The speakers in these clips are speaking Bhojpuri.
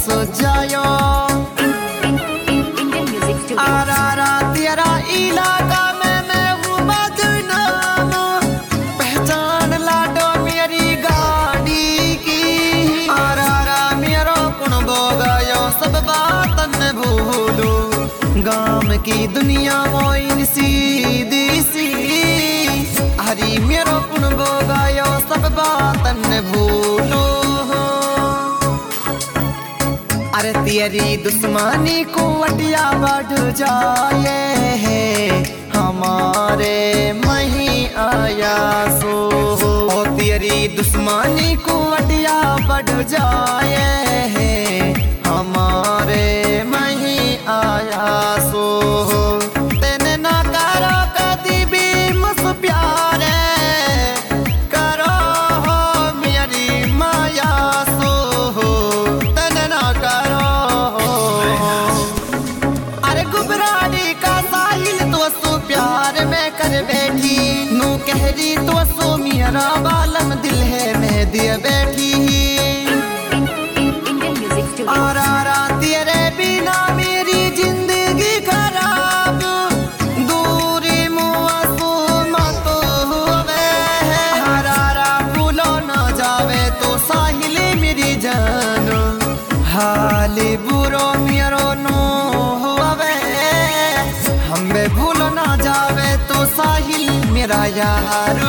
जायो आरा तेरा इलाका में मैं हूँ बदनाम, पहचान लाडो मेरी गाड़ी की। आरा मेरा कुण बोगायो सब बातन भूलो, गाम की दुनिया मोइन सीधी सी। हरी मेरो कुण बोगायो सब बातन भूलो। अरे तेरी दुश्मनी को अटिया बढ़ जाए है, हमारे मही आया सो। ओ तेरी दुश्मनी को अटिया बढ़ जाए है, हमारे मही आया सो। तेने ना करो कदी भी मुझ प्यारे, करो हो मेरी माया सो। तेने ना करो प्यार में कर बैठी नू कहरी तो सो मेरा बालम दिल है मैं दिए बैठी। और तेरे बिना मेरी जिंदगी खराब, दूरी मुआसू मत होवे। हरारा भूलो ना जावे तो साहिल मेरी जान, हाली बुरो मेरो नो होवे। हमें भूल ना जावे तो साहिल मेरा यार।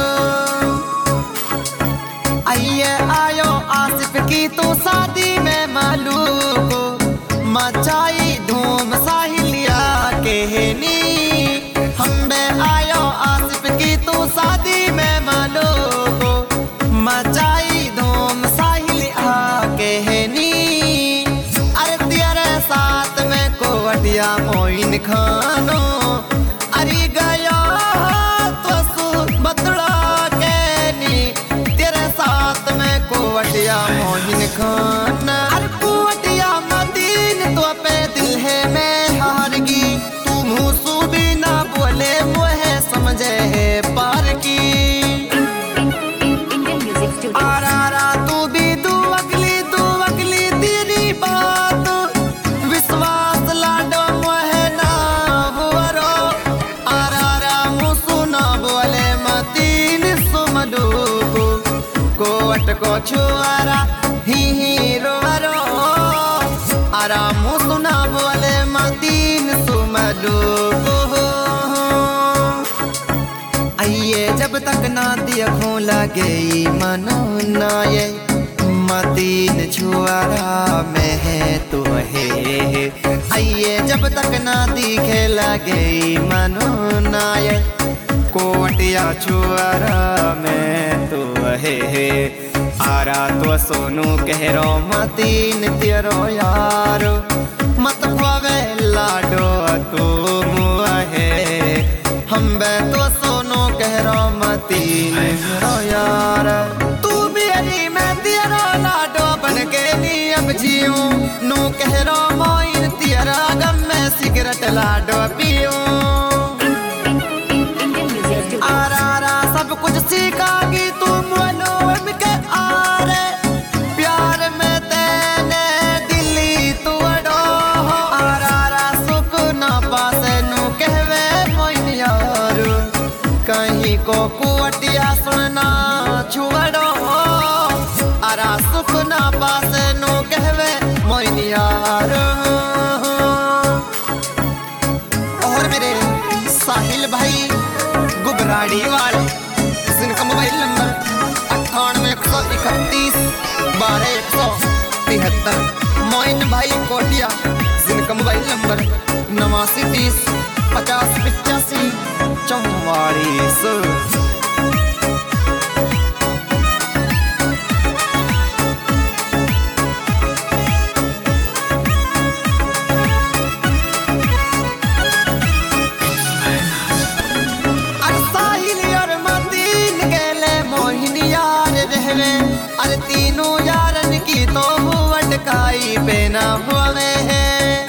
आइए आयो आसिफ की तो शादी में मालूम, मचाई धूम साहिलिया कहनी। हमें आयो आसिफ की तो शादी में मालूम, मचाई धूम साहिलिया कहनी। अरे तेरे साथ में कोवटिया मोइन खानो, अरे गया तो सु बतड़ा कहनी। तेरे साथ में कोवटिया मोइन खाना। अरे कोवटिया मदीन तो पे दिल है मैं हारगी, तू मुँह सु भी ना बोले मुहे समझे है पार की। आरा तू भी दू अगली तेरी बात, विश्वास लाडो मुहे ना हुरो। आरा मुसु ना बोले मतीन सुमडू, कोट को छुआरा ही रो रो। आरा मुसु ना बोले मतीन सुमडू। आइए जब तक ना देखूं लगे मनो नाये, मतीन छुआरा में है तो है। आइए जब तक ना दिखे लगे मनो नाये, कोवटिया छुआरा में तो है। आरा तो सोनू कह रो मतीन तेरो यार, मत खोवे लाडो तू मुहे। हम बे तो सोनू कह रो मतीन तेरो यार। तू मेरी मैं तेरा लाडो बन के नी अब जीऊं, नू कह रो मोइन तेरा गम में सिगरेट लाडो पीऊं। आरा सब कुछ सीखागी तू मनोम के आरे, प्यार में तेने दिल्ली तोड़ो। आरा सुख ना पासे नू कहवे मोइन यार, कहीं को कुवटिया सुनना छुड़ो। आरा सुख ना पासे नू कहवे मोइन यार। और मेरे साहिल भाई गुबराड़ी वाले, जिनका मोबाइल नंबर 98 131 12 173। मोइन भाई कोटिया, जिनका मोबाइल नंबर 89 30 50 85 44। अरे तीनों यारन की तो वटकाई बेना हुए है।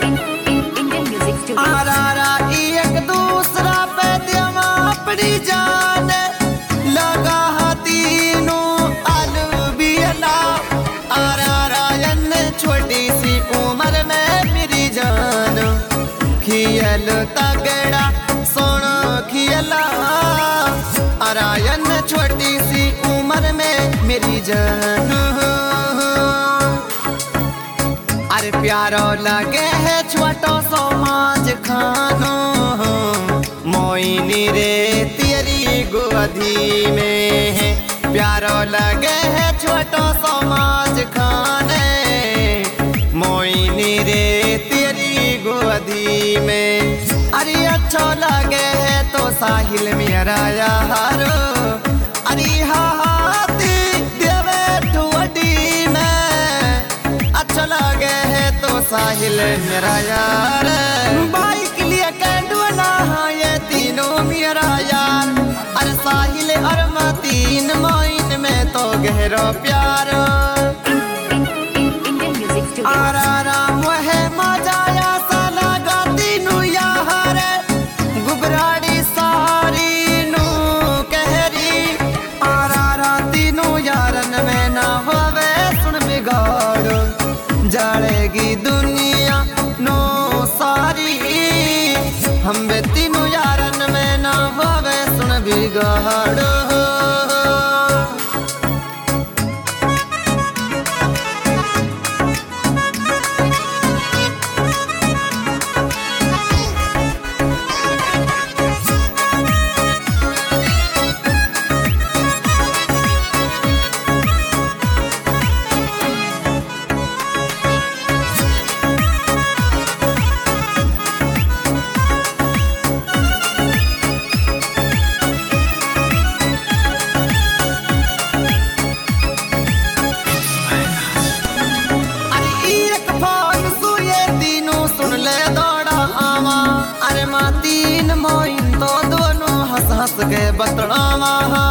आरा एक दूसरा पे दिया अपनी जान, लगा तीनों अलवियला। आरा छोटे तगड़ा सोन खियला आरायन छोटी सी उम्र में मेरी जान। अरे प्यारो लगे है छोटो समाज खानो मोइनी रे तेरी गोदी में है। प्यारो लगे है छोटो समाज खाने मोइनी रे तेरी गोदी में। अरे अच्छा लगे है तो साहिल मेरा यार अरे हाथी देवे ठुडी में। अच्छा लगे है तो साहिल मेरा यार बाइक लिए कैंडुला ये तीनों मेरा यार। अरे साहिल और मतीन मोइन में तो गहरा प्यार आराम है मजाया साला गाती नु यार गुबराड़ी सारी नु कहरी आरा तीनों यारन में ना होवे सुन बिगाड़ जाड़ेगी दुनिया नो सारी। हम बे तीनों यारन में ना होवे सुन बिगाड़। तीन मोइन तो दोनों हंस हंस के बतड़ावा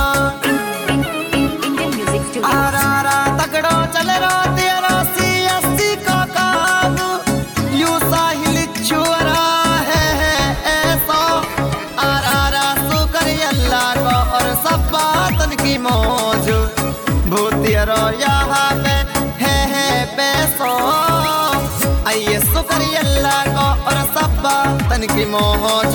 आरा तगड़ो चल रो तेरा सी का काम यू साहिल छुरा है ऐसा आरा शुक्र अल्लाह को और सब बातन की मौज भूतिया यहाँ पे है पैसों। आइए शुक्र अल्लाह को और सब बातन की मौज।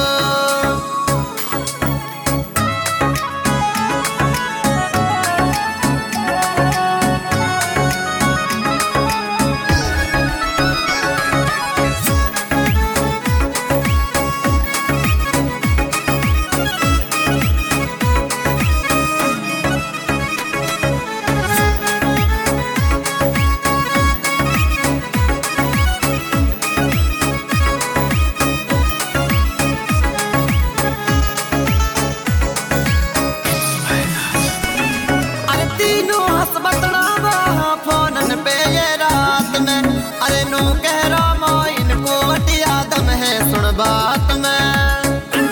अरे नो कह रहा मोइन को वटिया दम है सुन बात में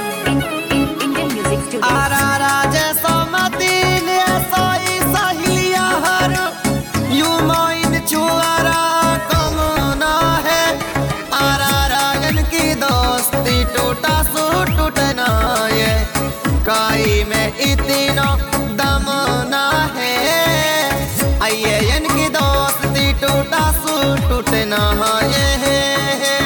आरा जैसा मतीन ऐसा ही सहिलिया हर यू मोइन छुआरा कमना है। आरा की दोस्ती टूटा सू टूटना ये काई में इतना दम ना है। आइए इनकी दोस्ती टूटा सू टूटना ये है।